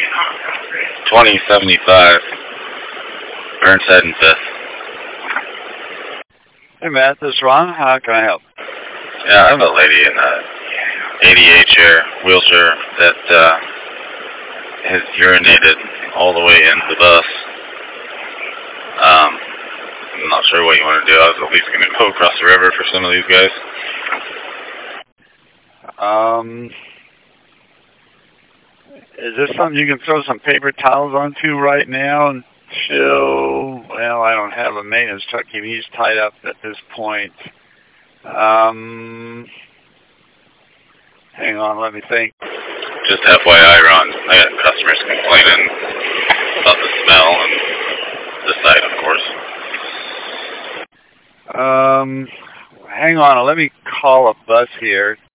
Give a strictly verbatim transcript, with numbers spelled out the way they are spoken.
twenty seventy-five, Burnside and Fifth. Hey, Matt, this is Ron. How can I help? Yeah, I have a lady in a A D A chair, wheelchair, that uh, has urinated all the way into the bus. Um, I'm not sure what you want to do. I was at least going to go across the river for some of these guys. Um, is this something you can throw some paper towels onto right now until, well, I don't have a maintenance truck. He's tied up at this point. Um, hang on, let me think. Just F Y I, Ron, I got customers complaining about the smell and the sight, of course. Um, hang on, let me call a bus here.